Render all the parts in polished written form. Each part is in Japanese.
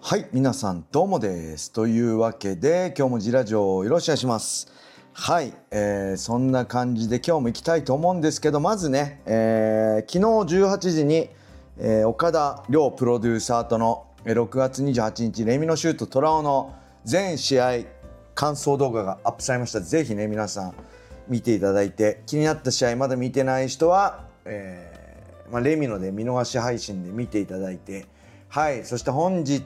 はい、皆さんどうもです。というわけで今日もジラジオよろしくお願いします。はい、そんな感じで今日も行きたいと思うんですけど、まずね、昨日18時に、岡田亮プロデューサーとの6月28日レミのシュートトラオの全試合感想動画がアップされました。ぜひね皆さん見ていただいて、気になった試合まだ見てない人は、レミので見逃し配信で見ていただいて、はい、そして本日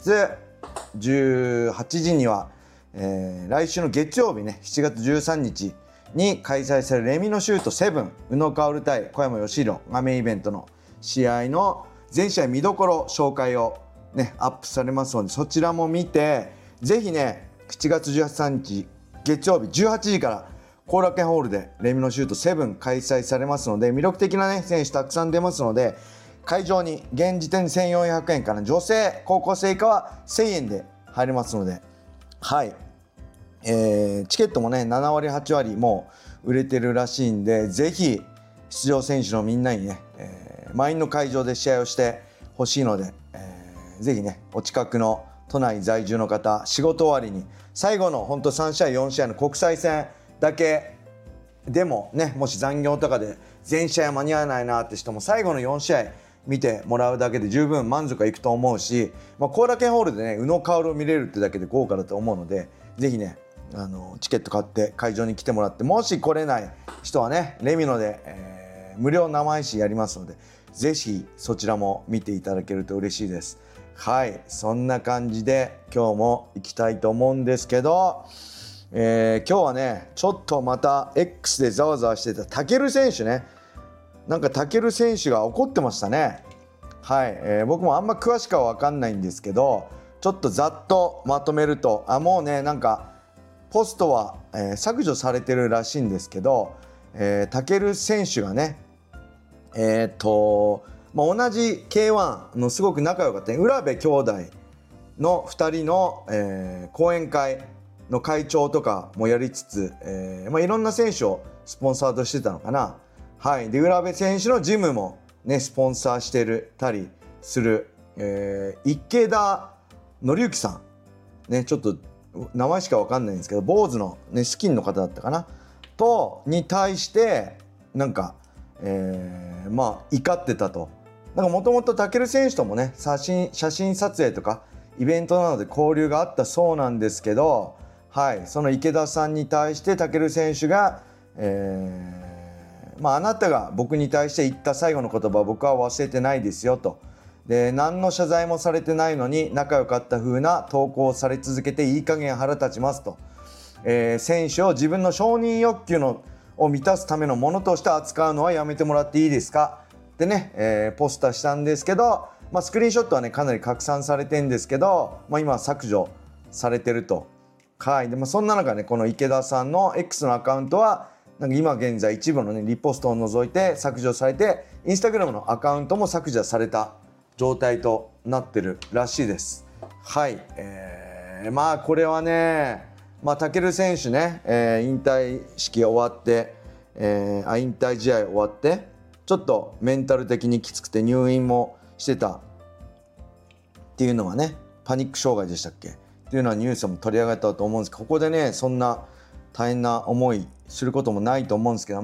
18時には、来週の月曜日ね7月13日に開催されるレミのシュート7宇野薫対小山義弘がメインイベントの試合の全試合見どころ紹介をねアップされますので、そちらも見て、ぜひね7月13日月曜日18時から後楽園ホールでレミのシュート7開催されますので、魅力的なね選手たくさん出ますので、会場に現時点で1400円から、女性高校生以下は1000円で入れますので、はい、チケットもね7割8割もう売れてるらしいんで、ぜひ出場選手のみんなにね、満員の会場で試合をしてほしいので、ぜひねお近くの都内在住の方、仕事終わりに最後のほんと3試合4試合の国際戦だけでもね、もし残業とかで全試合間に合わないなって人も最後の4試合見てもらうだけで十分満足がいくと思うし、後楽園ホールでね宇野薫を見れるってだけで豪華だと思うので、ぜひねチケット買って会場に来てもらって、もし来れない人はねレミノで、無料生配信やりますので、ぜひそちらも見ていただけると嬉しいです。はい、そんな感じで今日も行きたいと思うんですけど、今日はねちょっとまた X でざわざわしてたタケル選手ね、なんかタケル選手が怒ってましたね。はい、僕もあんま詳しくは分かんないんですけど、ちょっとざっとまとめると、もうねなんかポストは、削除されてるらしいんですけど、タケル選手がね同じ K1 のすごく仲良かった、浦部兄弟の2人の、講演会の会長とかもやりつつ、いろんな選手をスポンサーとしてたのかな。はい、で浦部選手のジムもねスポンサーしてたりする、池田紀之さんね、ちょっと名前しか分かんないんですけど、坊主の、ね、スキンの方だったかなに対してなんか、怒ってたと。もともとタケル選手ともね写真撮影とかイベントなどで交流があったそうなんですけど、はい、その池田さんに対してタケル選手が、あなたが僕に対して言った最後の言葉は僕は忘れてないですよと。で何の謝罪もされてないのに仲良かった風な投稿をされ続けていい加減腹立ちますと。選手を自分の承認欲求を満たすためのものとして扱うのはやめてもらっていいですかってね、ポスターしたんですけど、スクリーンショットはねかなり拡散されてるんですけど、今は削除されてると。はい、でそんな中ねこの池田さんの X のアカウントはなんか今現在一部のねリポストを除いて削除されて、インスタグラムのアカウントも削除された状態となってるらしいです。はい、これはねタケル選手ね、引退式終わって、引退試合終わってちょっとメンタル的にきつくて入院もしてたっていうのはね、パニック障害でしたっけっていうのはニュースも取り上げたと思うんですけど、ここでねそんな大変な思いすることもないと思うんですけど、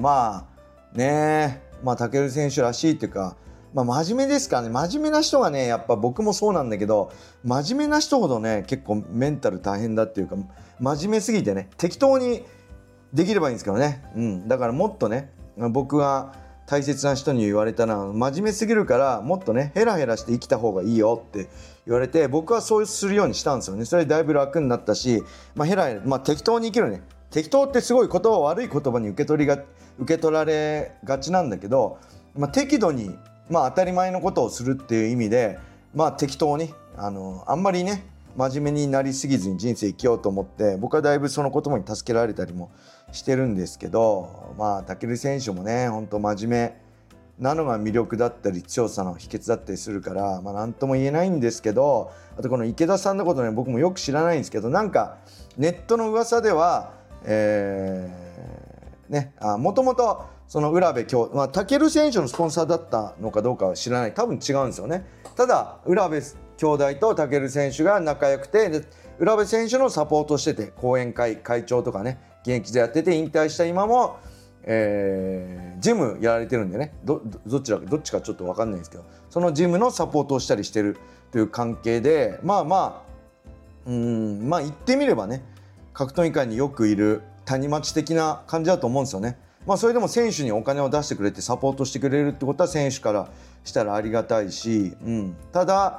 タケル選手らしいっていうか、真面目ですからね。真面目な人がねやっぱ僕もそうなんだけど、真面目な人ほどね結構メンタル大変だっていうか、真面目すぎてね適当にできればいいんですけどね、だからもっとね僕が大切な人に言われたのは、真面目すぎるからもっとねヘラヘラして生きた方がいいよって言われて、僕はそうするようにしたんですよね。それでだいぶ楽になったし、適当に生きるね。適当ってすごい悪い言葉に受け取られがちなんだけど、適度に当たり前のことをするっていう意味で、適当にあんまりね真面目になりすぎずに人生生きようと思って、僕はだいぶその言葉に助けられたりもしてるんですけど、タケル選手もね本当真面目なのが魅力だったり強さの秘訣だったりするから、何とも言えないんですけど、あとこの池田さんのことね僕もよく知らないんですけど、なんかネットの噂ではもともとその浦部タケル選手のスポンサーだったのかどうかは知らない、多分違うんですよね。ただ浦部兄弟と武選手が仲良くて、で浦部選手のサポートしてて、後援会会長とかね現役でやってて、引退した今も、ジムやられてるんでね、どっちかちょっと分かんないんですけど、そのジムのサポートをしたりしてるという関係で、まあ言ってみればね、格闘技界によくいる谷町的な感じだと思うんですよね。それでも選手にお金を出してくれてサポートしてくれるってことは選手からしたらありがたいし、ただ、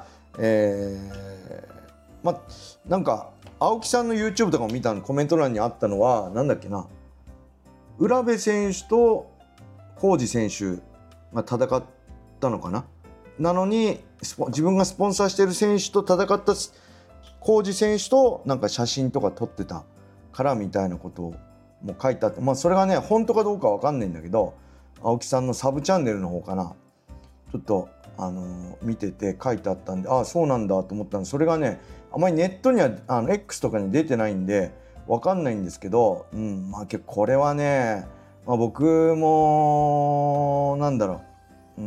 なんか青木さんの YouTube とかも見たの、コメント欄にあったのはなんだっけな、浦部選手と浩二選手が戦ったのかな、なのに自分がスポンサーしている選手と戦った浩二選手となんか写真とか撮ってたからみたいなことをも書いてあって、それがね本当かどうかわかんないんだけど、青木さんのサブチャンネルの方かな、ちょっと見てて書いてあったんで、そうなんだと思ったんで、それがねあまりネットにはX とかに出てないんでわかんないんですけど、結構これはね、僕もなんだろう、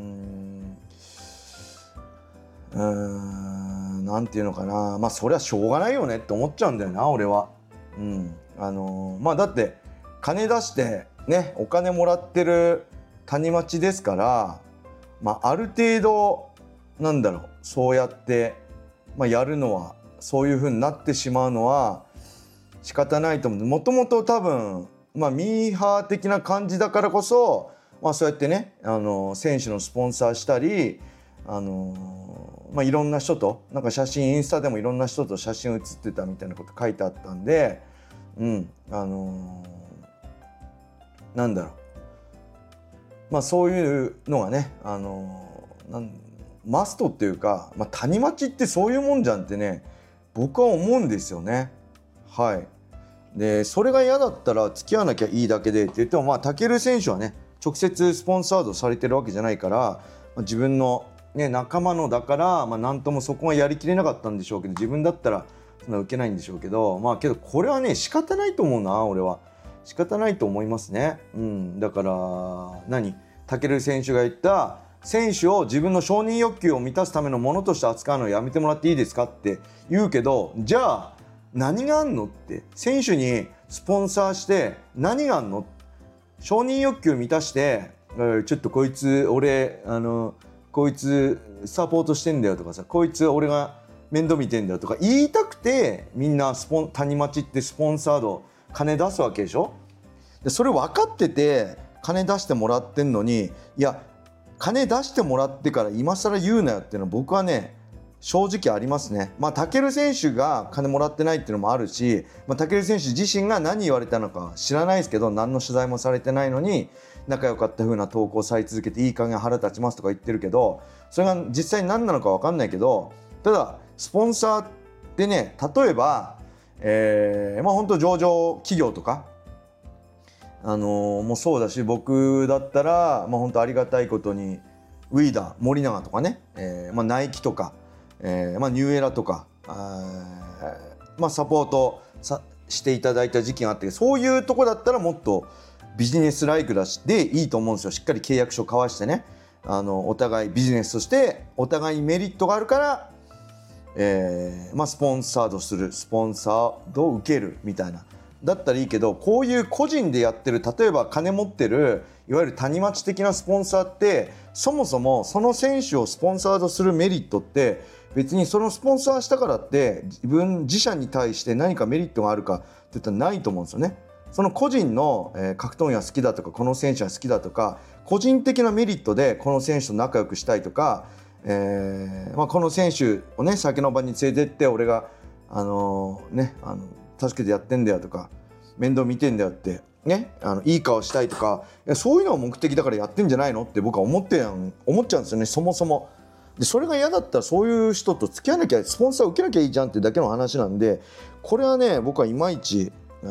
なんていうのかな、それはしょうがないよねって思っちゃうんだよな俺は。だって金出してねお金もらってる谷町ですから、ある程度なんだろう、そうやって、やるのはそういう風になってしまうのは仕方ないと思う。もともと多分ミーハー的な感じだからこそ、そうやってね選手のスポンサーしたり、いろんな人となんか写真インスタでもいろんな人と写真写ってたみたいなこと書いてあったんで、なんだろう、そういうのがねマストっていうか、谷町ってそういうもんじゃんってね僕は思うんですよね。はい。でそれが嫌だったら付き合わなきゃいいだけでって言っても、武選手はね直接スポンサードされてるわけじゃないから、自分の、仲間のだから、なんともそこがやりきれなかったんでしょうけど、自分だったらそんな受けないんでしょうけど、けどこれはね仕方ないと思うな、俺は仕方ないと思いますね。だから武選手が言った選手を自分の承認欲求を満たすためのものとして扱うのをやめてもらっていいですかって言うけど、じゃあ何があんのって、選手にスポンサーして何があんの、承認欲求満たしてちょっとこいつ俺こいつサポートしてんだよとかさ、こいつ俺が面倒見てんだよとか言いたくて、みんな谷町ってスポンサード金出すわけでしょ。でそれ分かってて金出してもらってんのに、いや金出してもらってから今更言うなよっていうのは僕はね正直ありますね。武選手が金もらってないっていうのもあるし、武選手自身が何言われたのか知らないですけど、何の取材もされてないのに仲良かった風な投稿され続けていい加減腹立ちますとか言ってるけど、それが実際何なのか分かんないけど、ただスポンサーってね、例えば本当上場企業とかもそうだし、僕だったら本当ありがたいことにウィーダー森永とかね、ナイキとかニューエラとかサポートしていただいた時期があって、そういうとこだったらもっとビジネスライクだしでいいと思うんですよ。しっかり契約書交わしてね、お互いビジネスとしてお互いメリットがあるから、スポンサードする、スポンサードを受けるみたいなだったらいいけど、こういう個人でやってる、例えば金持ってるいわゆる谷町的なスポンサーって、そもそもその選手をスポンサードするメリットって別にそのスポンサーしたからって自社に対して何かメリットがあるかって言ったらないと思うんですよね。その個人の、格闘技が好きだとかこの選手が好きだとか個人的なメリットでこの選手と仲良くしたいとか、この選手をね酒の場に連れてって俺が助けてやってんだよとか面倒見てんだよってね、いい顔したいとか、そういうのが目的だからやってんじゃないのって僕は思っちゃうんですよね、そもそも。でそれが嫌だったらそういう人と付き合わなきゃ、スポンサー受けなきゃいいじゃんってだけの話なんで、これはね僕はいまいち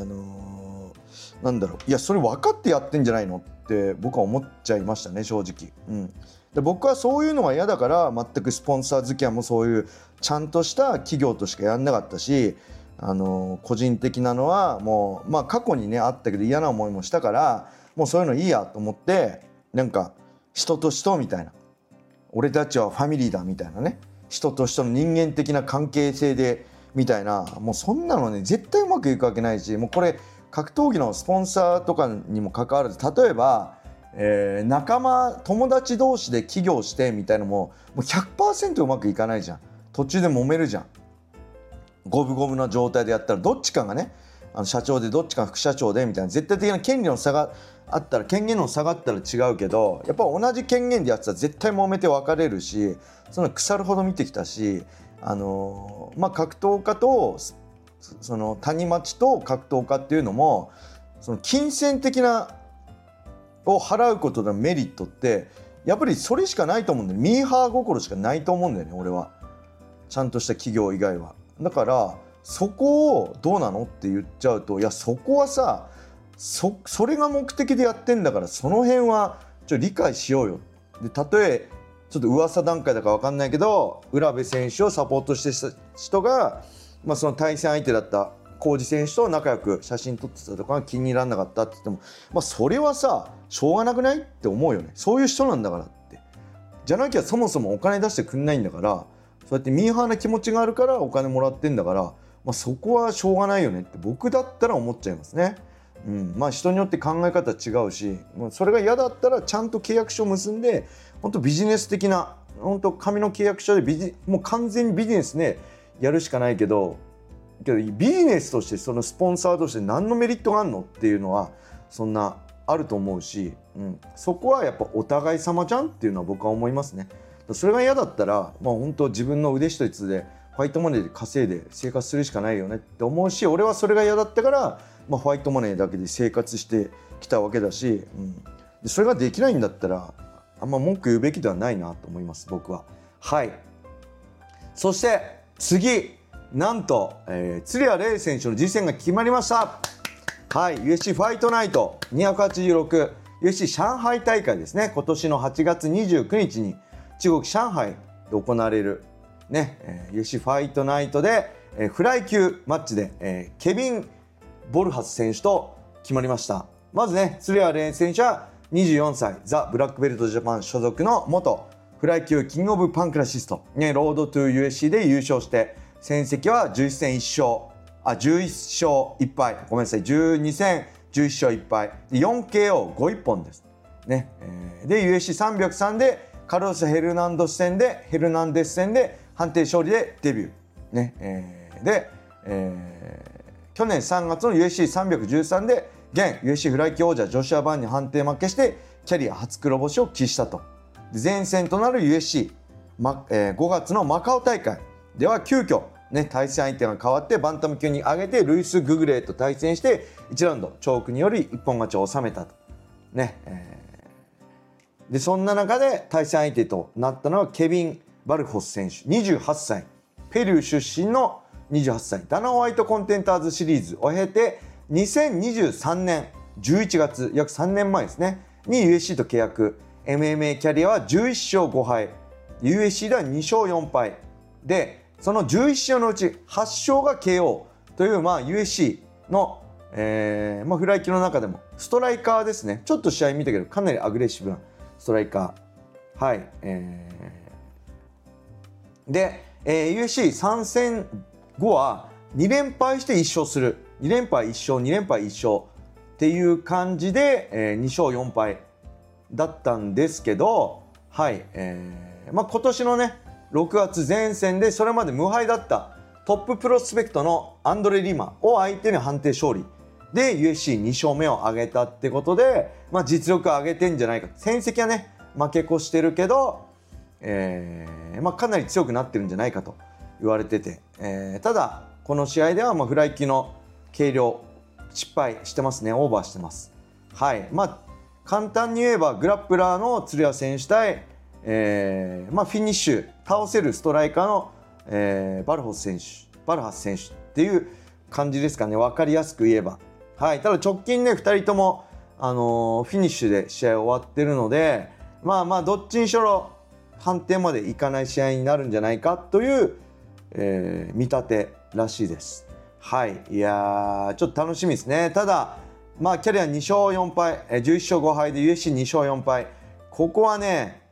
いやそれ分かってやってんじゃないのって僕は思っちゃいましたね、正直。で僕はそういうのが嫌だから全くスポンサー付き合いもそういうちゃんとした企業としかやんなかったし、個人的なのはもう過去にねあったけど嫌な思いもしたから、もうそういうのいいやと思って、なんか人と人みたいな、俺たちはファミリーだみたいなね、 人と人の人間的な関係性でみたいな、もうそんなのね絶対うまくいくわけないし、もうこれ格闘技のスポンサーとかにも関わらず、例えば、仲間友達同士で起業してみたいなのもう 100% うまくいかないじゃん。途中で揉めるじゃん。五分五分の状態でやったらどっちかがね、社長でどっちか副社長でみたいな絶対的な権利の差があったら、権限の差があったら違うけど、やっぱ同じ権限でやってたら絶対揉めて別れるし、その腐るほど見てきたし、格闘家とその谷町と格闘家っていうのも、その金銭的なを払うことのメリットってやっぱりそれしかないと思うんだよ。ミーハー心しかないと思うんだよね、俺は。ちゃんとした企業以外は。だからそこをどうなのって言っちゃうと、いやそこはさ、それが目的でやってんだから、その辺は理解しようよ。で、たとえちょっと噂段階だか分かんないけど、浦部選手をサポートしてた人が、その対戦相手だった浩二選手と仲良く写真撮ってたとかが気に入らなかったって言っても、それはさしょうがなくないって思うよね。そういう人なんだからって。じゃなきゃそもそもお金出してくんないんだから、そうやってミーハーな気持ちがあるからお金もらってんだから、そこはしょうがないよねって僕だったら思っちゃいますね。人によって考え方違うし、それが嫌だったらちゃんと契約書を結んで、本当ビジネス的な、本当紙の契約書でもう完全にビジネスねやるしかないけどビジネスとしてそのスポンサーとして何のメリットがあるのっていうのはそんなあると思うし、そこはやっぱお互い様じゃんっていうのは僕は思いますね。それが嫌だったら、本当自分の腕一つでファイトマネーで稼いで生活するしかないよねって思うし、俺はそれが嫌だったから、ファイトマネーだけで生活してきたわけだし、でそれができないんだったらあんま文句言うべきではないなと思います、僕は。はい。そして次、なんと、鶴谷玲選手の実戦が決まりました。はい、UFC ファイトナイト286 UFC 上海大会ですね。今年の8月29日に中国上海で行われるね、UFC ファイトナイトで、フライ級マッチで、ケビン・ボルハス選手と決まりました。まずね、鶴谷玲選手は24歳、ザ・ブラックベルトジャパン所属の元フライ級キングオブパンクラシスト、ね、ロードトゥ USC で優勝して、戦績は11戦1勝、11勝1敗、ごめんなさい、12戦11勝1敗、4KO51 本です。ね、で USC303 でカルロス・ヘルナンデス戦で判定勝利でデビュー。ね、で、去年3月の USC313 で現 UFC フライ級王者ジョシュア・バーンに判定負けしてキャリア初黒星を喫したと。前戦となる UFC5 月のマカオ大会では急遽、対戦相手が変わってバンタム級に上げてルイス・ググレーと対戦して1ラウンドチョークにより一本勝ちを収めたと。でそんな中で対戦相手となったのはケビン・バルホス選手、28歳、ペルー出身の28歳、ダナ・ホワイトコンテンターズシリーズを経て2023年11月、約3年前ですねに USC と契約。 MMA キャリアは11勝5敗、 USC では2勝4敗で、その11勝のうち8勝が KO という、USC の、フライ級の中でもストライカーですね。ちょっと試合見たけどかなりアグレッシブなストライカー。はい、で、USC 参戦後は2連敗して1勝する、2連敗1勝2連敗1勝っていう感じで、2勝4敗だったんですけど、はい、今年のね6月前戦でそれまで無敗だったトッププロスペクトのアンドレ・リマを相手に判定勝利で USC2 勝目を挙げたってことで、実力を上げてんじゃないか。戦績はね負け越してるけど、かなり強くなってるんじゃないかと言われてて、ただこの試合ではフライ級の計量失敗してますね。オーバーしてます。はい、簡単に言えばグラップラーの鶴谷選手対フィニッシュ倒せるストライカーの、バルハス選手っていう感じですかね、分かりやすく言えば。はい、ただ直近ね2人とも、フィニッシュで試合終わってるので、どっちにしろ判定までいかない試合になるんじゃないかという、見立てらしいです。はい、いやーちょっと楽しみですね。ただキャリア2勝4敗、11勝5敗で USC2 勝4敗、ここはね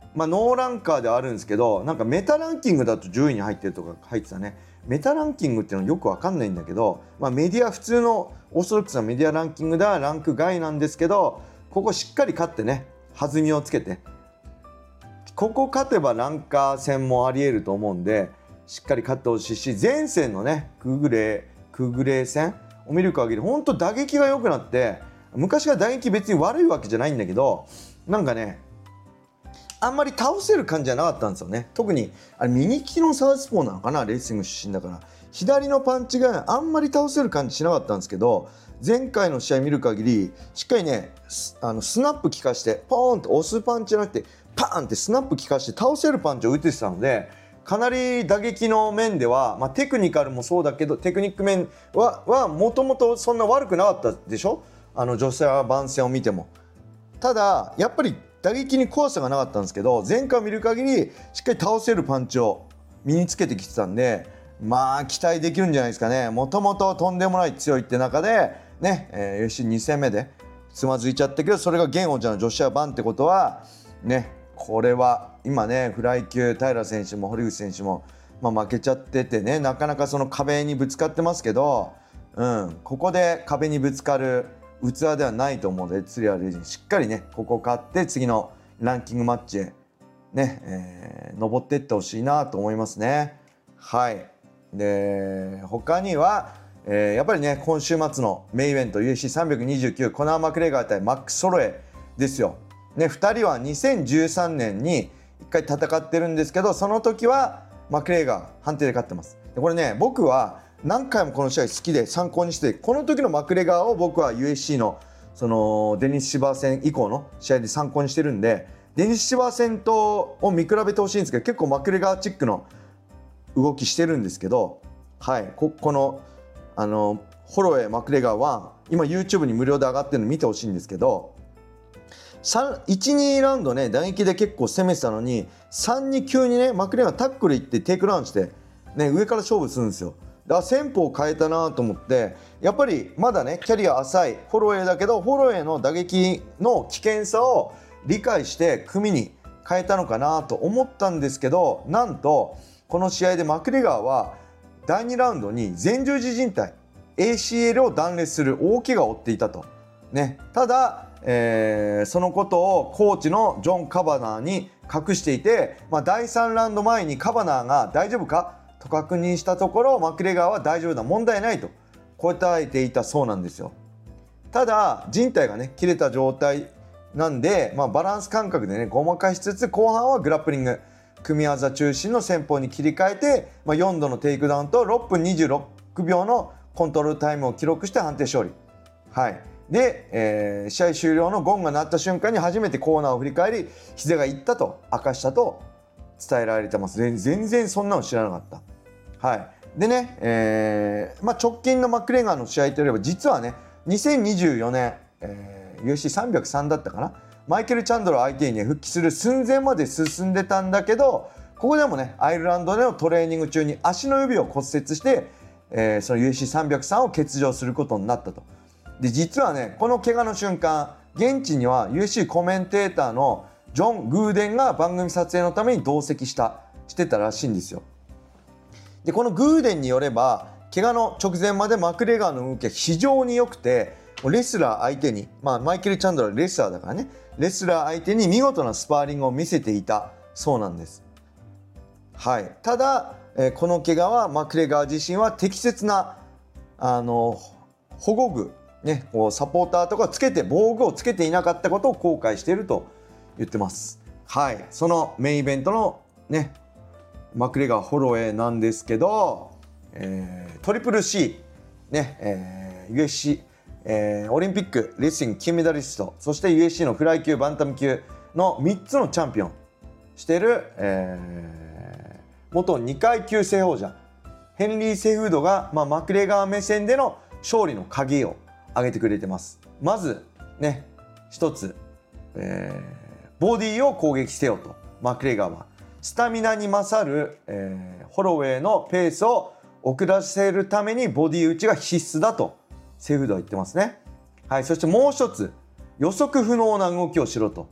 ノーランカーではあるんですけど、なんかメタランキングだと10位に入ってるとか入ってたね。メタランキングっていうのはよくわかんないんだけど、メディア、普通のオーソドックスなメディアランキングではランク外なんですけど、ここしっかり勝ってね、弾みをつけて、ここ勝てばランカー戦もありえると思うんで、しっかり勝ってほしいし、前線のねクグレー戦を見る限り本当打撃が良くなって、昔は打撃別に悪いわけじゃないんだけど、なんかねあんまり倒せる感じじゃなかったんですよね。特にあれ右利きのサウスポーなのかな、レーシング出身だから、左のパンチがあんまり倒せる感じしなかったんですけど、前回の試合見る限りしっかりねスナップ効かしてポーンと押すパンチじゃなくてパーンってスナップ効かして倒せるパンチを打ててたので、かなり打撃の面では、テクニカルもそうだけどテクニック面はもともとそんな悪くなかったでしょ、女性は番戦を見ても。ただやっぱり打撃に怖さがなかったんですけど、前回見る限りしっかり倒せるパンチを身につけてきてたんで、期待できるんじゃないですかね。もともととんでもない強いって中でね、UFC2 戦目でつまずいちゃったけど、それが現王者のジョシュア・バンってことはね、これは今ねフライ級平選手も堀口選手も、負けちゃっててね、なかなかその壁にぶつかってますけど、ここで壁にぶつかる器ではないと思うので、釣りはレジンしっかりねここ勝って次のランキングマッチへね、登っていってほしいなと思いますね。はい。で他には、やっぱりね今週末のメインイベント UFC329 コナー・マクレガー対マックス・ソロエですよ。ね、2人は2013年に1回戦ってるんですけど、その時はマクレガー判定で勝ってます。でこれね、僕は何回もこの試合好きで参考にして、この時のマクレガーを僕は USC のそのデニス・シバー戦以降の試合で参考にしてるんで、デニス・シバー戦とを見比べてほしいんですけど、結構マクレガーチックの動きしてるんですけど、はい、このホロウェイ・マクレガーは今 YouTube に無料で上がってるの見てほしいんですけど、1,2 ラウンドね打撃で結構攻めてたのに、3に急にねマクレガータックルいってテイクダウンしてね上から勝負するんですよ。だから戦法を変えたなと思って、やっぱりまだねキャリア浅いホロウェイだけど、ホロウェイの打撃の危険さを理解して組に変えたのかなと思ったんですけど、なんとこの試合でマクレガーは第2ラウンドに前十字靭帯 ACL を断裂する大怪我を負っていたと、ね、ただ、そのことをコーチのジョン・カバナーに隠していて、第3ラウンド前にカバナーが大丈夫かと確認したところ、マクレガーは大丈夫だ、問題ないと答えていたそうなんですよ。ただ靭帯がね切れた状態なんで、バランス感覚でねごまかしつつ、後半はグラップリング組み技中心の戦法に切り替えて、4度のテイクダウンと6分26秒のコントロールタイムを記録して判定勝利。はい。で、試合終了のゴンが鳴った瞬間に初めてコーナーを振り返り、膝がいったと明かしたと伝えられてます。全然そんなの知らなかった。はい。でね、直近のマクレガーの試合といえば、実はね2024年、UFC303 だったかな、マイケル・チャンドラー相手に、復帰する寸前まで進んでたんだけど、ここでもねアイルランドでのトレーニング中に足の指を骨折して、その UFC303 を欠場することになったと。で実はねこの怪我の瞬間、現地には UFC コメンテーターのジョン・グーデンが番組撮影のために同席してたらしいんですよ。でこのグーデンによれば、怪我の直前までマクレガーの動きは非常に良くて、レスラー相手に、マイケル・チャンドラーレスラーだからね、レスラー相手に見事なスパーリングを見せていたそうなんです。はい。ただ、この怪我はマクレガー自身は適切な保護具ね、サポーターとかつけて、防具をつけていなかったことを後悔していると言ってます。はい。そのメインイベントのねマクレガー・ホロウェイなんですけど、トリプル C ね、UFC、オリンピックレスリング金メダリスト、そして UFC のフライ級バンタム級の3つのチャンピオンしている、元2階級制王者ヘンリー・セフードが、マクレガー目線での勝利の鍵を挙げてくれてます。まずね一つ、ボディを攻撃せよと。マクレガーはスタミナに勝る、ホロウェイのペースを遅らせるためにボディ打ちが必須だとセフードは言ってますね。はい。そしてもう一つ、予測不能な動きをしろと。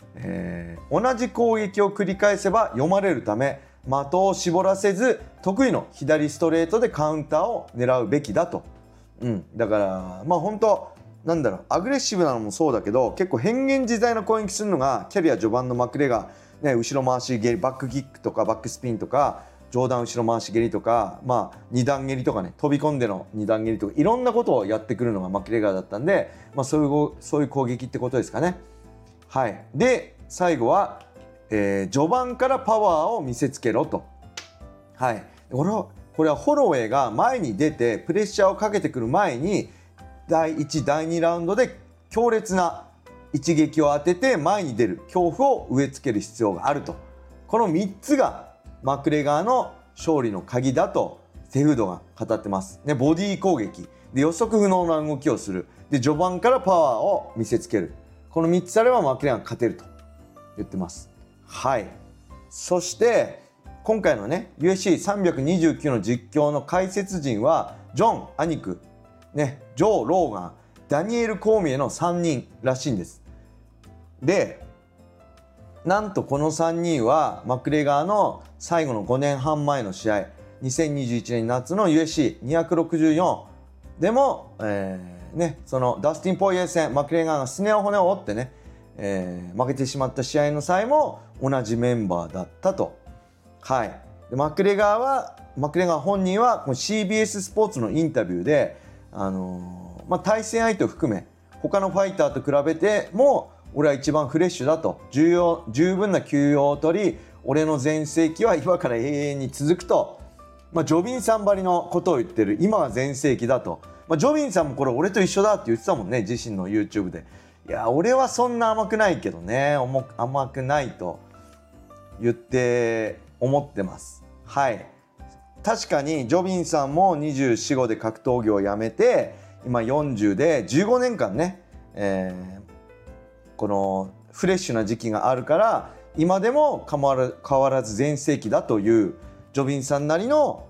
同じ攻撃を繰り返せば読まれるため的を絞らせず得意の左ストレートでカウンターを狙うべきだと。だから本当アグレッシブなのもそうだけど、結構変幻自在な攻撃するのがキャリア序盤のマクレガー、後ろ回し蹴り、バックキックとかバックスピンとか上段後ろ回し蹴りとか、二段蹴りとかね、飛び込んでの二段蹴りとかいろんなことをやってくるのがマクレガーだったんで、そういう攻撃ってことですかね。はい、で最後は、序盤からパワーを見せつけろと。はい、これはホロウェイが前に出てプレッシャーをかけてくる前に第1第2ラウンドで強烈な一撃を当てて前に出る恐怖を植え付ける必要があると。この3つがマクレガーの勝利の鍵だとセフードが語ってます、ボディ攻撃で予測不能な動きをする、で序盤からパワーを見せつける、この3つあればマクレガーが勝てると言ってます。はい、そして今回のね UFC329 の実況の解説陣はジョン・アニク、ジョー・ローガン、ダニエル・コーミエの3人らしいんです。でなんとこの3人はマクレガーの最後の5年半前の試合、2021年夏の UFC264 でも、そのダスティン・ポイエ戦、マクレガーがすね骨を折ってね、負けてしまった試合の際も同じメンバーだったと。はい、でマクレガー本人はこの CBS スポーツのインタビューで、対戦相手を含め他のファイターと比べても俺は一番フレッシュだと、十分な休養を取り俺の全盛期は今から永遠に続くと、ジョビンさんばりのことを言ってる。今は全盛期だと、ジョビンさんもこれ俺と一緒だって言ってたもんね、自身の YouTube で。いや俺はそんな甘くないけどね、甘くないと言って思ってます。はい、確かにジョビンさんも24、5で格闘技をやめて今40で15年間ね、このフレッシュな時期があるから今でも変わらず全盛期だというジョビンさんなりの、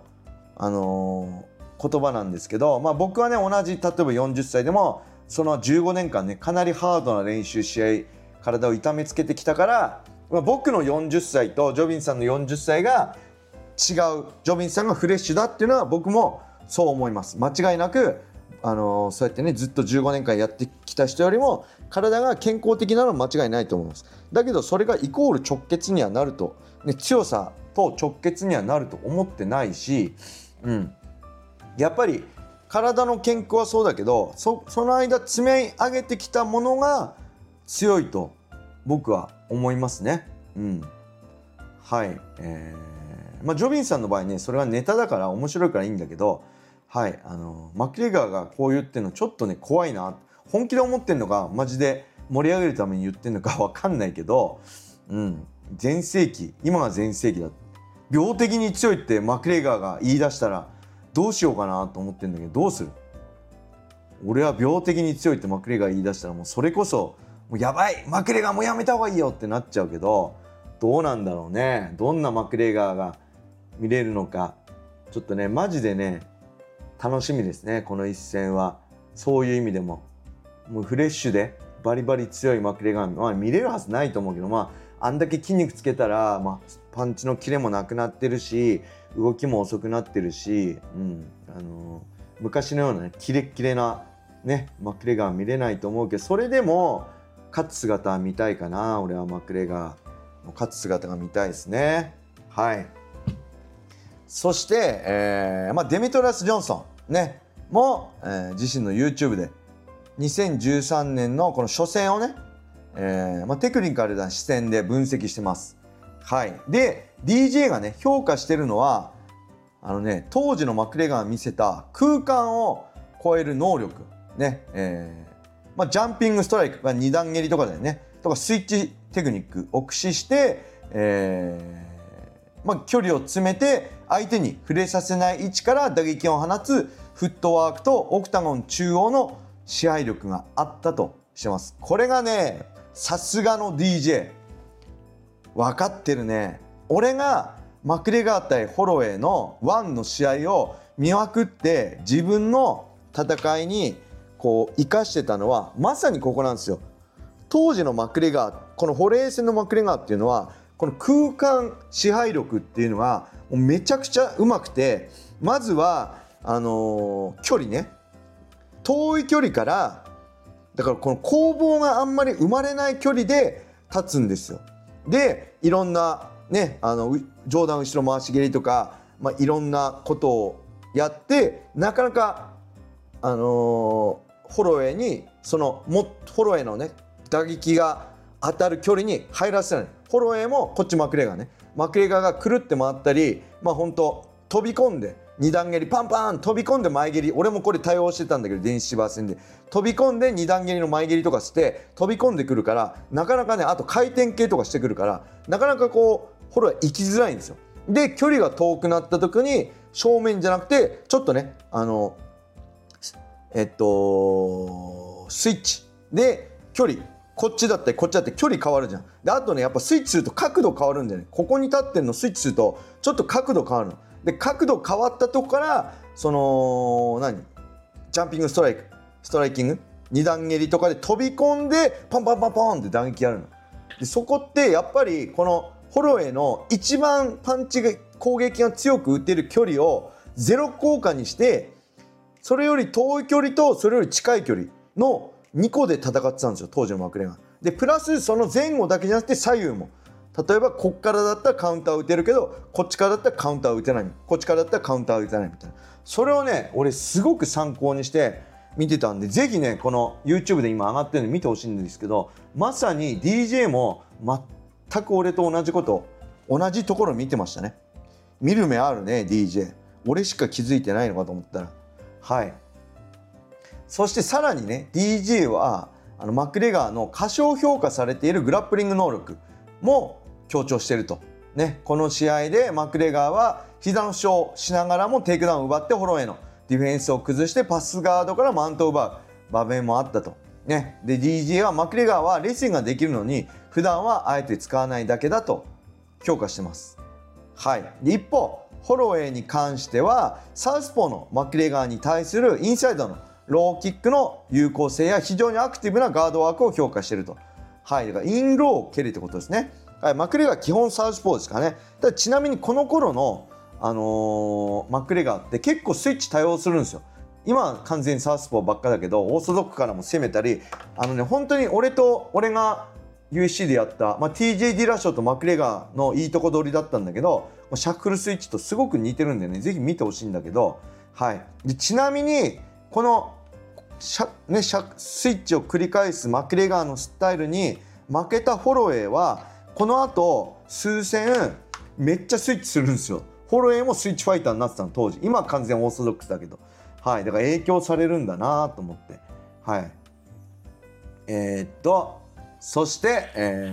言葉なんですけど、僕はね同じ例えば40歳でもその15年間ねかなりハードな練習試合体を痛めつけてきたから、僕の40歳とジョビンさんの40歳が違う、ジョビンさんがフレッシュだっていうのは僕もそう思います。間違いなくそうやってねずっと15年間やってきた人よりも体が健康的なのは間違いないと思います。だけどそれがイコール直結にはなると、強さと直結にはなると思ってないし、やっぱり体の健康はそうだけど その間積み上げてきたものが強いと僕は思いますね。はい、ジョビンさんの場合ねそれはネタだから面白いからいいんだけど、はい、マクレガーがこう言ってるのちょっとね怖いな、本気で思ってんのかマジで盛り上げるために言ってんのか分かんないけど、全盛期、今が全盛期だ、病的に強いってマクレガーが言い出したらどうしようかなと思ってんだけど、どうする？俺は病的に強いってマクレガー言い出したらもうそれこそもうやばい、マクレガーもうやめた方がいいよってなっちゃうけど、どうなんだろうね。どんなマクレガーが見れるのかちょっとねマジでね楽しみですね、この一戦は。そういう意味でももうフレッシュでバリバリ強いマクレガー、見れるはずないと思うけど、あんだけ筋肉つけたら、パンチのキレもなくなってるし動きも遅くなってるし、昔のようなねキレッキレなねマクレガーは見れないと思うけど、それでも勝つ姿は見たいかな。俺はマクレガーの勝つ姿が見たいですね。はい、そして、デメトラス・ジョンソンねも、自身の YouTube で2013年のこの初戦をね、テクニカルな視点で分析してます。はい、で DJ がね評価してるのは当時のマクレガーが見せた空間を超える能力ね、ジャンピングストライク、2段蹴りとかだよねとかスイッチテクニックを駆使して、距離を詰めて相手に触れさせない位置から打撃を放つフットワークとオクタゴン中央の支配力があったとしてます。これがねさすがの DJ 分かってるね。俺がマクレガー対ホロウェイの1の試合を見まくって自分の戦いにこう生かしてたのはまさにここなんですよ。当時のマクレガーこのホレイ戦のマクレガーっていうのはこの空間支配力っていうのがもうめちゃくちゃうまくて、まずは距離ね、遠い距離からだからこの攻防があんまり生まれない距離で立つんですよ。でいろんなね上段後ろ回し蹴りとか、いろんなことをやってなかなかホロウェイにホロウェイのね打撃が当たる距離に入らせない。ホロウェイもこっちマクレガーがくるって回ったり、本当飛び込んで2段蹴りパンパン飛び込んで前蹴り、俺もこれ対応してたんだけど電子芝戦で飛び込んで2段蹴りの前蹴りとかして飛び込んでくるから、なかなかね、あと回転系とかしてくるからなかなかこうホロウェイ行きづらいんですよ。で距離が遠くなった時に正面じゃなくてちょっとねスイッチで距離こっちだってこっちだって距離変わるじゃん。であとねやっぱスイッチすると角度変わるんだよね。ここに立ってんのスイッチするとちょっと角度変わるので、角度変わったとこからジャンピングストライキング2段蹴りとかで飛び込んでポンポンポンポンって打撃やるので、そこってやっぱりこのホロウェイの一番攻撃が強く打てる距離をゼロ効果にして、それより遠い距離とそれより近い距離の2個で戦ってたんですよ当時のマクレガーで、プラスその前後だけじゃなくて左右も、例えばこっからだったらカウンター打てるけどこっちからだったらカウンター打てない、こっちからだったらカウンター打てないみたいな、それをね俺すごく参考にして見てたんで、ぜひねこの YouTube で今上がってるの見てほしいんですけど、まさに DJ も全く俺と同じところ見てましたね。見る目あるね DJ、 俺しか気づいてないのかと思ったら、はい。そしてさらにね DJ はマクレガーの過小評価されているグラップリング能力も強調していると、ね、この試合でマクレガーは膝の負傷しながらもテイクダウンを奪ってホロウェイのディフェンスを崩してパスガードからマウントを奪う場面もあったと、ね、で DJ はマクレガーはレスリングができるのに普段はあえて使わないだけだと評価してます。はい。で一方ホロウェイに関してはサウスポーのマクレガーに対するインサイドのローキックの有効性や非常にアクティブなガードワークを評価していると。はい。だからインローを蹴るってことですね。はい。マクレガー基本サウスポーですからね。だちなみにこの頃の、マクレガーって結構スイッチ多用するんですよ。今は完全にサウスポーばっかだけどオーソドックからも攻めたり、本当に俺が USC でやった、TJ ディラショーとマクレガーのいいとこ取りだったんだけど、シャッフルスイッチとすごく似てるんでね、ぜひ見てほしいんだけど、はい。でちなみにこのスイッチを繰り返すマクレガーのスタイルに負けたホロウェイはこの後数戦めっちゃスイッチするんですよ。ホロウェイもスイッチファイターになってたの当時。今は完全オーソドックスだけど、はい。だから影響されるんだなと思って、はい。そして、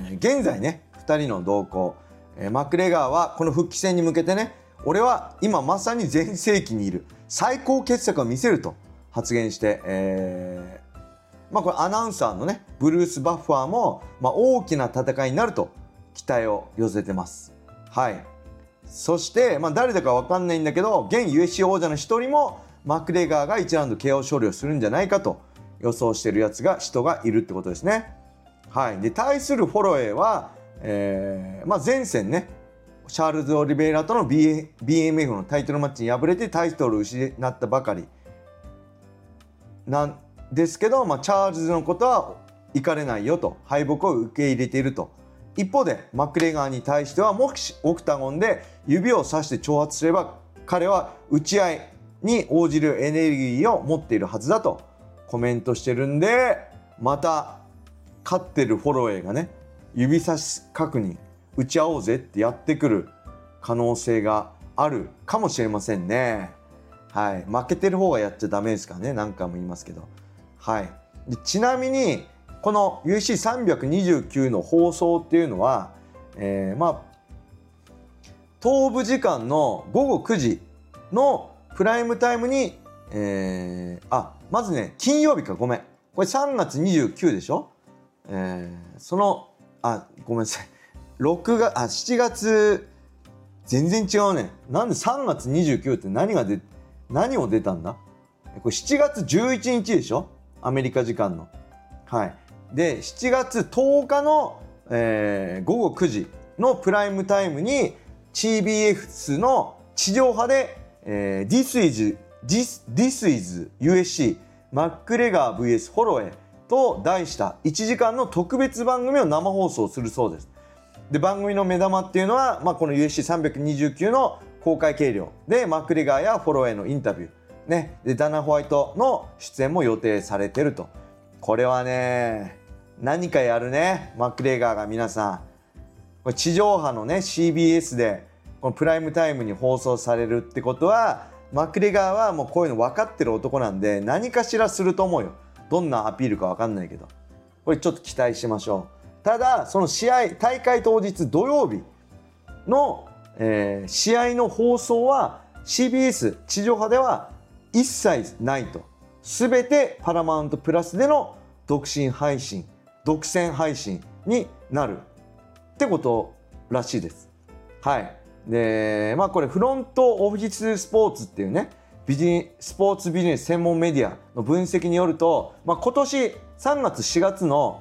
現在ね2人の動向、マクレガーはこの復帰戦に向けてね、俺は今まさに全盛期にいる、最高傑作を見せると発言して、これアナウンサーのねブルース・バッファーも、大きな戦いになると期待を寄せてます。はい。そして、誰だか分かんないんだけど現 USC 王者の一人もマクレガーが1ラウンド KO 勝利をするんじゃないかと予想してる人がいるってことですね。はい。で対するホロウェイは、前戦ねシャールズ・オリベイラとの BMF のタイトルマッチに敗れてタイトルを失ったばかりなんですけど、チャールズのことは怒れないよと敗北を受け入れていると。一方でマクレガーに対してはもしオクタゴンで指をさして挑発すれば彼は打ち合いに応じるエネルギーを持っているはずだとコメントしてるんで、また勝ってるフォロウェイがね指差し確認打ち合おうぜってやってくる可能性があるかもしれませんね。はい。負けてる方がやっちゃダメですからね、何回も言いますけど。はい。でちなみにこの USC329 の放送っていうのは、東部時間の午後9時のプライムタイムに、まずね金曜日か、ごめん、これ3月29でしょ。ごめんなさい、7月全然違うね。なんで3月29って何を出たんだ。これ7月11日でしょ、アメリカ時間の。はい。で7月10日の午後9時のプライムタイムに TBS の地上波で、This is USC マックレガー vs ホロウェイと題した1時間の特別番組を生放送するそうです。で番組の目玉っていうのは、この USC329 の公開計量でマックレガーやホロウェイのインタビュー、ね、でダナ・ホワイトの出演も予定されてると。これはね何かやるねマックレガーが。皆さんこれ地上波のね CBS でこのプライムタイムに放送されるってことはマックレガーはもうこういうの分かってる男なんで何かしらすると思うよ。どんなアピールか分かんないけどこれちょっと期待しましょう。ただその大会当日土曜日の、試合の放送は CBS 地上波では一切ないと。全てパラマウントプラスでの独占配信になるってことらしいです。はい。でこれフロントオフィススポーツっていうねスポーツビジネス専門メディアの分析によると、今年3月4月の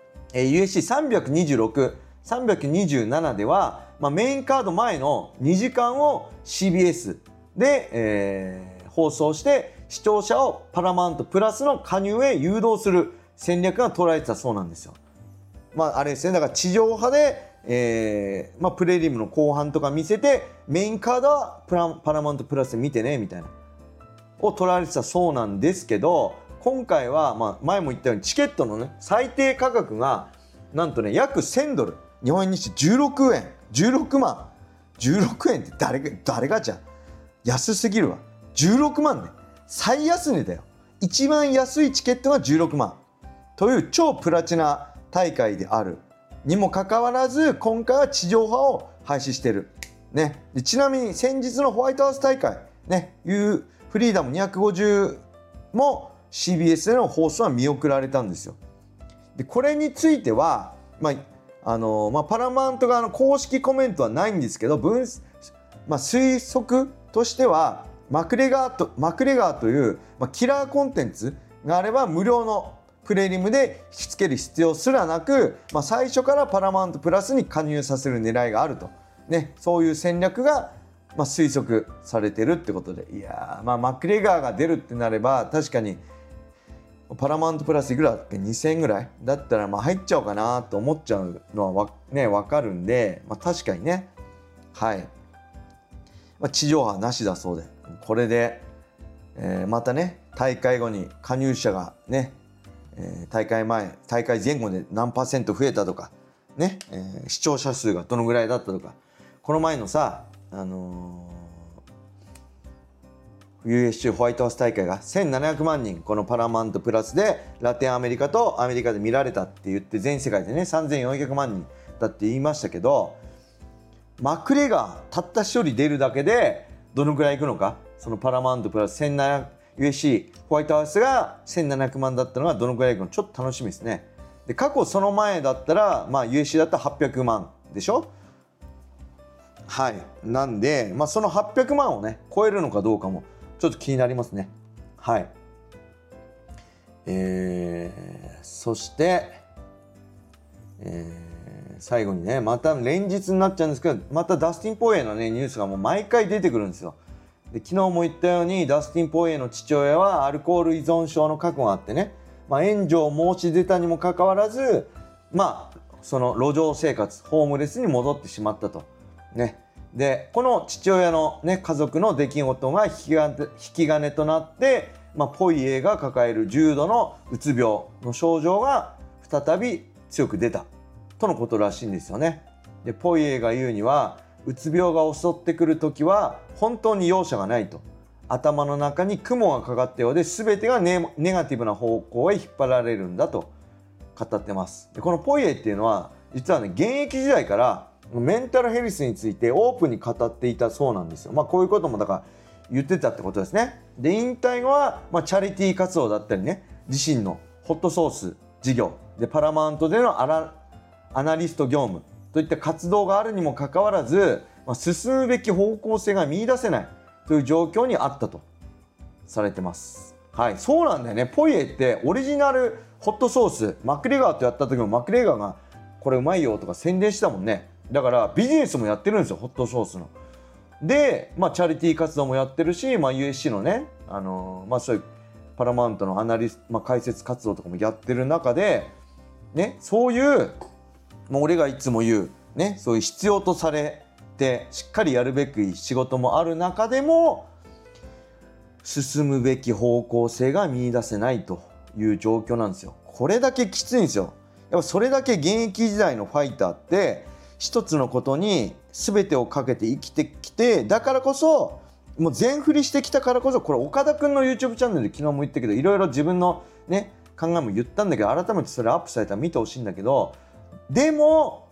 USC326、327では、メインカード前の2時間を CBS で、放送して視聴者をパラマウントプラスの加入へ誘導する戦略が取られてたそうなんですよ。あれですね、だから地上波で、プレリムの後半とか見せてメインカードはパラマウントプラスで見てねみたいなを取られてたそうなんですけど、今回は、前も言ったようにチケットのね最低価格がなんとね約1000ドル、日本円にして16円16万16円って誰がじゃ安すぎるわ。16万ね、最安値だよ。一番安いチケットが16万という超プラチナ大会であるにもかかわらず、今回は地上波を廃止してる、ね、でちなみに先日のホワイトハウス大会、ね、いうフリーダム250も CBS での放送は見送られたんですよ。でこれについては、パラマウント側の公式コメントはないんですけど、推測としてはマクレガーという、キラーコンテンツがあれば無料のプレリムで引き付ける必要すらなく、最初からパラマウントプラスに加入させる狙いがあると、ね、そういう戦略が、推測されてるってことで、いやマクレガーが出るってなれば確かにパラマウントプラスいくらだっけ2000円ぐらいだったら入っちゃおうかなと思っちゃうのは分かるんで、確かにね、はい、地上波なしだそうで、これで、またね大会後に加入者がね大会前後で何%増えたとかね、視聴者数がどのぐらいだったとか、この前のさUSC ホワイトハウス大会が1700万人このパラマウントプラスでラテンアメリカとアメリカで見られたって言って、全世界でね3400万人だって言いましたけど、マクレガーたった一人出るだけでどのぐらいいくのか、そのパラマウントプラスUSC ホワイトハウスが1700万だったのがどのぐらいいくのちょっと楽しみですね。で過去その前だったら、USC だったら800万でしょ。はい、なんで、その800万をね超えるのかどうかもちょっと気になりますね。はい。そして、最後にねまた連日になっちゃうんですけど、またダスティン・ポイエのねニュースがもう毎回出てくるんですよ。で昨日も言ったようにダスティン・ポイエの父親はアルコール依存症の過去があってね、援助を申し出たにもかかわらずその路上生活ホームレスに戻ってしまったとね。でこの父親の、ね、家族の出来事が引き金となって、ポイエが抱える重度のうつ病の症状が再び強く出たとのことらしいんですよね。でポイエが言うには、うつ病が襲ってくる時は本当に容赦がないと、頭の中に雲がかかったようで全てがネガティブな方向へ引っ張られるんだと語ってます。でこのポイエっていうのは実はね現役時代からメンタルヘルスについてオープンに語っていたそうなんですよ。こういうこともだから言ってたってことですね。で引退後は、チャリティー活動だったりね、自身のホットソース事業でパラマウントでのアナリスト業務といった活動があるにもかかわらず、進むべき方向性が見出せないという状況にあったとされてます。はい、そうなんだよね。ポイエってオリジナルホットソースマクレガーとやった時もマクレガーがこれうまいよとか宣伝してたもんね。だからビジネスもやってるんですよ、ホットソースの。で、チャリティー活動もやってるし、USC のね、そういうパラマウントの解説活動とかもやってる中で、ね、そういうもう俺がいつも言う、ね、そういう必要とされてしっかりやるべき仕事もある中でも進むべき方向性が見出せないという状況なんですよ。これだけきついんですよ。やっぱそれだけ現役時代のファイターって一つのことに全てをかけて生きてきて、だからこそもう全振りしてきたからこそ、これ岡田くんの YouTube チャンネルで昨日も言ったけど、いろいろ自分のね考えも言ったんだけど、改めてそれアップされたら見てほしいんだけど、でも、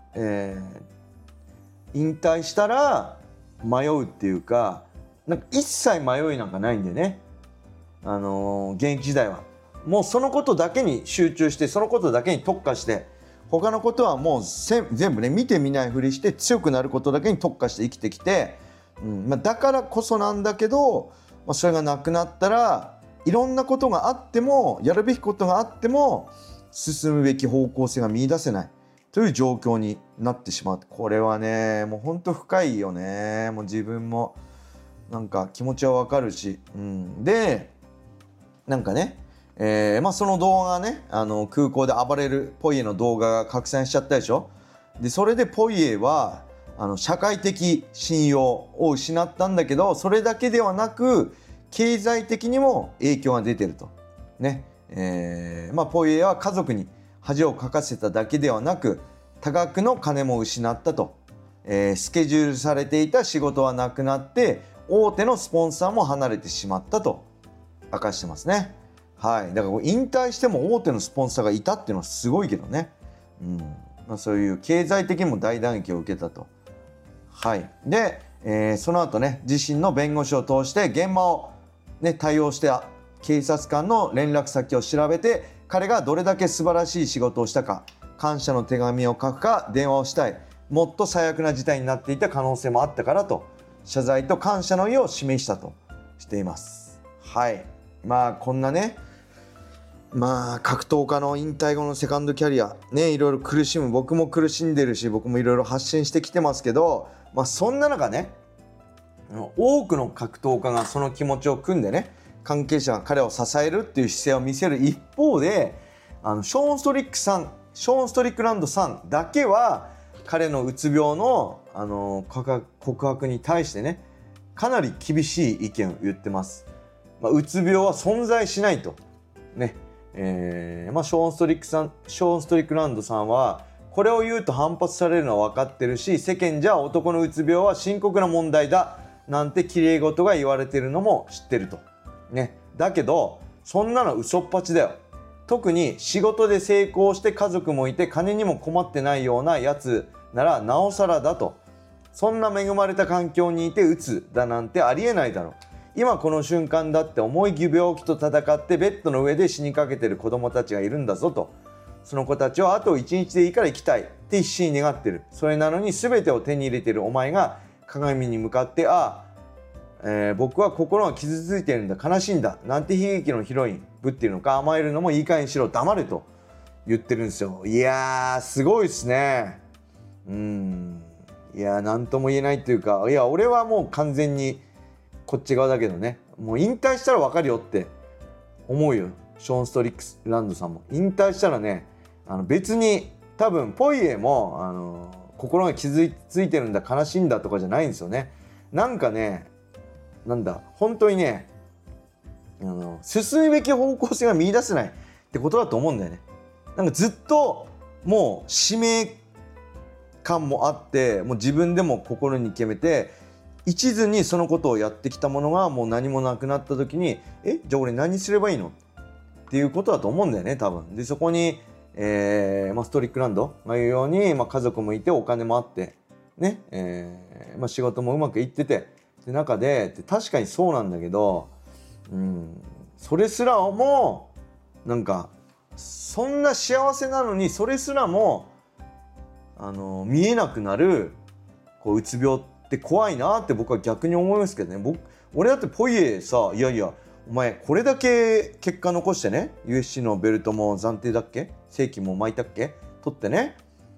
引退したら迷うっていうか、なんか一切迷いなんかないんだよね。現役時代はもうそのことだけに集中して、そのことだけに特化して、他のことはもう全部ね見てみないふりして強くなることだけに特化して生きてきて、だからこそなんだけど、それがなくなったらいろんなことがあっても、やるべきことがあっても進むべき方向性が見出せないという状況になってしまう。これはねもうほんと深いよね。もう自分もなんか気持ちはわかるし、でなんかね、その動画がね空港で暴れるポイエの動画が拡散しちゃったでしょ。でそれでポイエは社会的信用を失ったんだけど、それだけではなく経済的にも影響が出てるとね。ポイエは家族に恥をかかせただけではなく多額の金も失ったと、スケジュールされていた仕事はなくなって大手のスポンサーも離れてしまったと明かしてますね。はい、だから引退しても大手のスポンサーがいたっていうのはすごいけどね、そういう経済的にも大打撃を受けたと。はい、で、その後ね自身の弁護士を通して現場を、対応して警察官の連絡先を調べて、彼がどれだけ素晴らしい仕事をしたか、感謝の手紙を書くか電話をしたい、もっと最悪な事態になっていた可能性もあったからと謝罪と感謝の意を示したとしています。はい、こんなね格闘家の引退後のセカンドキャリアね、いろいろ苦しむ、僕も苦しんでるし、僕もいろいろ発信してきてますけど、そんな中ね多くの格闘家がその気持ちを組んでね、関係者が彼を支えるっていう姿勢を見せる一方で、ショーン・ストリックランドさんだけは彼のうつ病の、告白に対してねかなり厳しい意見を言ってます。うつ病は存在しないとね。ショーン・ストリックランドさんはこれを言うと反発されるのは分かってるし、世間じゃ男のうつ病は深刻な問題だなんて綺麗事が言われてるのも知ってるとね。だけどそんなの嘘っぱちだよ。特に仕事で成功して家族もいて金にも困ってないようなやつならなおさらだと。そんな恵まれた環境にいてうつだなんてありえないだろう。今この瞬間だって重い病気と戦ってベッドの上で死にかけてる子供たちがいるんだぞと。その子たちはあと1日でいいから生きたいって必死に願ってる。それなのに全てを手に入れてるお前が鏡に向かって僕は心が傷ついてるんだ、悲しいんだなんて悲劇のヒロインぶっていうのか、甘えるのもいい加減にしろ、黙れと言ってるんですよ。いやーすごいですね。いや何とも言えないというか、いや俺はもう完全にこっち側だけどね、もう引退したら分かるよって思うよ。ショーン・ストリックランドさんも引退したらね、別に多分ポイエも心が傷ついてるんだ、悲しいんだとかじゃないんですよね。なんかね、本当にね進むべき方向性が見出せないってことだと思うんだよね。なんかずっともう使命感もあって、もう自分でも心に決めて一途にそのことをやってきたものがもう何もなくなった時に、じゃあ俺何すればいいのっていうことだと思うんだよね多分。でそこに、ストリックランドが言うように、家族もいてお金もあってね、仕事もうまくいっててって中で、確かにそうなんだけど、それすらもなんかそんな幸せなのにそれすらも見えなくなるうつ病って怖いなって僕は逆に思いますけどね。俺だってポイエさ、いやいやお前これだけ結果残してね、 USC のベルトも暫定だっけ、正規も巻いたっけ取ってね、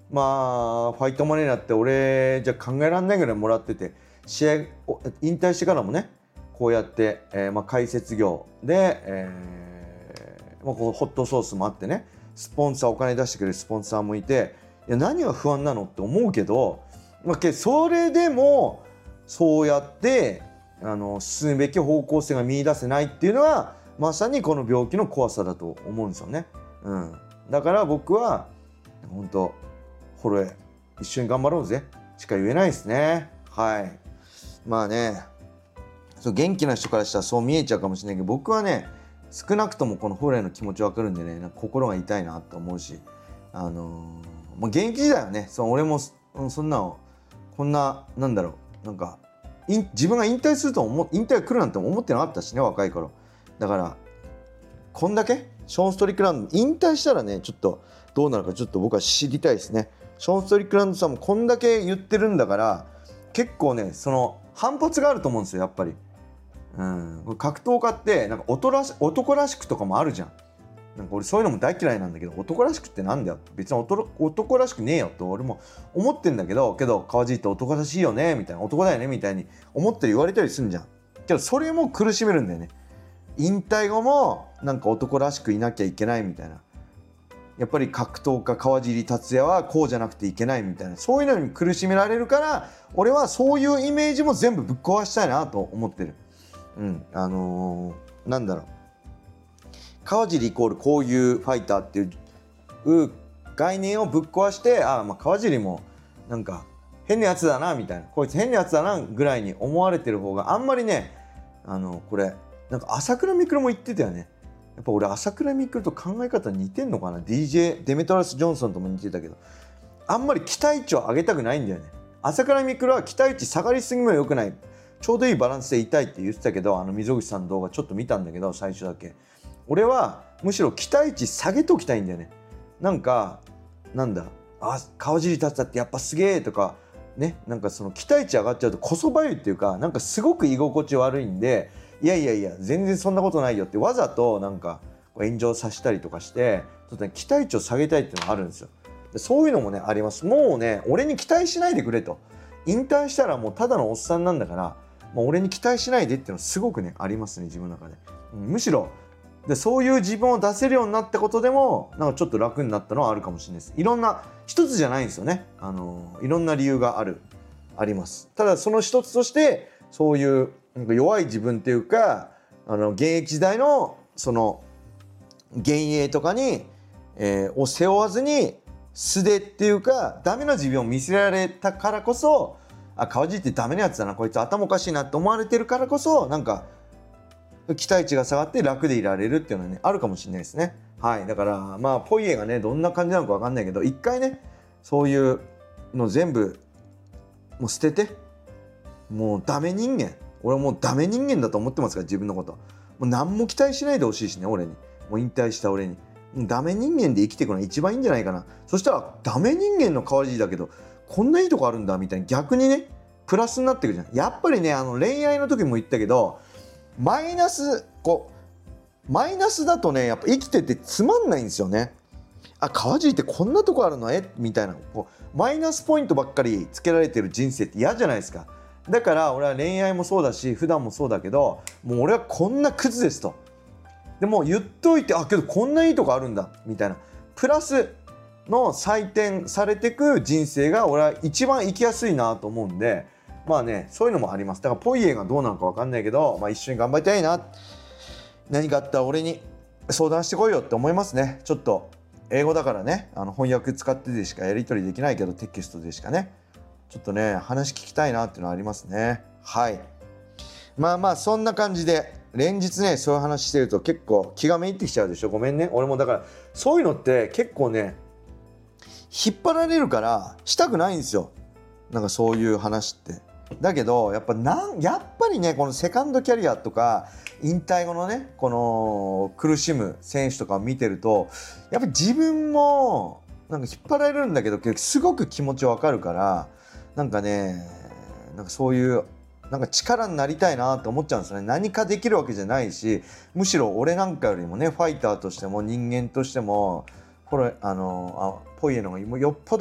まあファイトマネーになって俺じゃ考えられないぐらいもらってて、試合引退してからもねこうやって、解説業で、こうホットソースもあってね、スポンサーお金出してくれるスポンサーもいて、いや何が不安なのって思うけど、それでもそうやって進むべき方向性が見出せないっていうのはまさにこの病気の怖さだと思うんですよね。だから僕は本当ホロへ一緒に頑張ろうぜしか言えないですね。はい。まあね、元気な人からしたらそう見えちゃうかもしれないけど、僕はね少なくともこのホロへの気持ち分かるんでね、なんか心が痛いなと思うし、現役時代はね俺もそんなのこんななんだろう、なんか自分が引退すると引退が来るなんて思ってなかったしね、若い頃。だからこんだけショーン・ストリックランド引退したらねちょっとどうなるかちょっと僕は知りたいですね。ショーン・ストリックランドさんもこんだけ言ってるんだから結構ねその反発があると思うんですよ、やっぱり。格闘家ってなんか男らしくとかもあるじゃん。なんか俺そういうのも大嫌いなんだけど、男らしくってなんだよ、別に男らしくねえよと俺も思ってんだけど、川尻って男らしいよねみたいな、男だよねみたいに思って言われたりするんじゃん。けどそれも苦しめるんだよね。引退後もなんか男らしくいなきゃいけないみたいな、やっぱり格闘家川尻達也はこうじゃなくていけないみたいな、そういうのに苦しめられるから俺はそういうイメージも全部ぶっ壊したいなと思ってる。なんだろう、川尻イコールこういうファイターっていう概念をぶっ壊して、川尻もなんか変なやつだなみたいな、こいつ変なやつだなぐらいに思われてる方があんまりね、これなんか朝倉未来も言ってたよね。やっぱ俺朝倉未来と考え方似てんのかな。 DJ デメトラス・ジョンソンとも似てたけど、あんまり期待値を上げたくないんだよね。朝倉未来は期待値下がりすぎも良くない、ちょうどいいバランスでいたいって言ってたけど、溝口さんの動画ちょっと見たんだけど最初だけ、俺はむしろ期待値下げときたいんだよね。なんか川尻達也ってやっぱすげえとかね、なんかその期待値上がっちゃうとこそばゆいっていうか、なんかすごく居心地悪いんで、いや全然そんなことないよってわざとなんか炎上させたりとかしてちょっとね期待値を下げたいっていうのがあるんですよ。でそういうのもねあります。もうね俺に期待しないでくれと、引退したらもうただのおっさんなんだからもう俺に期待しないでっていうのはすごくねありますね、自分の中で。むしろでそういう自分を出せるようになったことでもなんかちょっと楽になったのはあるかもしれないです。いろんな一つじゃないんですよね。いろんな理由があります。ただその一つとしてそういうなんか弱い自分っていうか現役時代のその幻影とかに、を背負わずに素でっていうかダメな自分を見せられたからこそ、川尻ってダメなやつだな、こいつ頭おかしいなって思われてるからこそなんか期待値が下がって楽でいられるっていうのはねあるかもしれないですね。はい。だからポイエがねどんな感じなのか分かんないけど、一回ねそういうの全部もう捨てて、もうダメ人間、俺はもうダメ人間だと思ってますから自分のこと。もう何も期待しないでほしいしね、俺に。もう引退した俺に。ダメ人間で生きていくのが一番いいんじゃないかな。そしたらダメ人間の代わりだけどこんないいとこあるんだみたいに逆にねプラスになってくるじゃん。やっぱりね恋愛の時も言ったけどマイナスだとねやっぱ生きててつまんないんですよね。川尻ってこんなとこあるのみたいなマイナスポイントばっかりつけられてる人生って嫌じゃないですか。だから俺は恋愛もそうだし普段もそうだけど、もう俺はこんなクズですと。でも言っといてけどこんないいとこあるんだみたいなプラスの採点されてく人生が俺は一番生きやすいなと思うんで、そういうのもあります。だからポイエがどうなのか分かんないけど、一緒に頑張りたいな、何かあったら俺に相談してこいよって思いますね。ちょっと英語だからね翻訳使ってでしかやり取りできないけどテキストでしかねちょっとね話聞きたいなっていうのはありますね。はい。そんな感じで連日ねそういう話してると結構気がめいってきちゃうでしょ。ごめんね。俺もだからそういうのって結構ね引っ張られるからしたくないんですよ、なんかそういう話って。だけどやっぱりねこのセカンドキャリアとか引退後のねこの苦しむ選手とかを見てるとやっぱり自分もなんか引っ張られるんだけどすごく気持ちわかるから、なんかそういうなんか力になりたいなって思っちゃうんですよね。何かできるわけじゃないし、むしろ俺なんかよりもねファイターとしても人間としてもポイエの方がよっぽど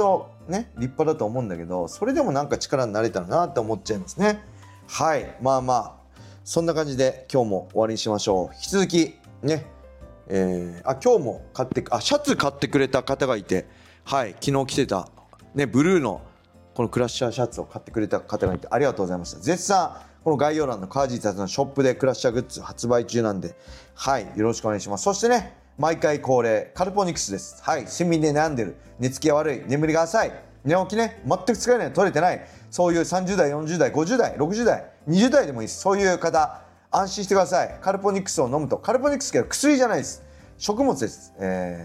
ね立派だと思うんだけど、それでもなんか力になれたらなって思っちゃいますね。はい、まあそんな感じで今日も終わりにしましょう。引き続きね、今日もシャツ買ってくれた方がいて、はい、昨日着てたねブルーのこのクラッシャーシャツを買ってくれた方がいてありがとうございました。絶賛この概要欄のカージーたちのショップでクラッシャーグッズ発売中なんで、はい、よろしくお願いします。そしてね、毎回恒例カルポニクスです。はい、睡眠で悩んでる、寝つきが悪い、眠りが浅い、寝起きね全く疲れない、取れてない、そういう30代40代50代60代20代でもいいです。そういう方安心してください。カルポニクスを飲むと、カルポニクスって薬じゃないです、食物です。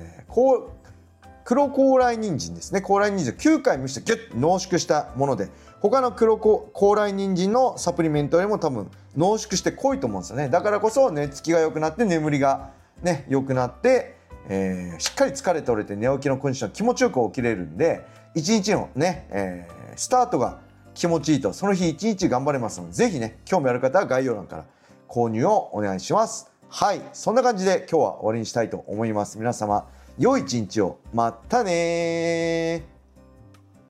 黒高麗人参ですね。高麗人参を9回蒸してギュッ濃縮したもので、他の高麗人参のサプリメントよりも多分濃縮して濃いと思うんですよね。だからこそ寝つきが良くなって眠りがね良くなって、しっかり疲れ取れて寝起きのコンディション気持ちよく起きれるんで、一日のね、スタートが気持ちいいとその日一日頑張れますので、ぜひね興味ある方は概要欄から購入をお願いします。はい、そんな感じで今日は終わりにしたいと思います。皆様良い一日を。またね。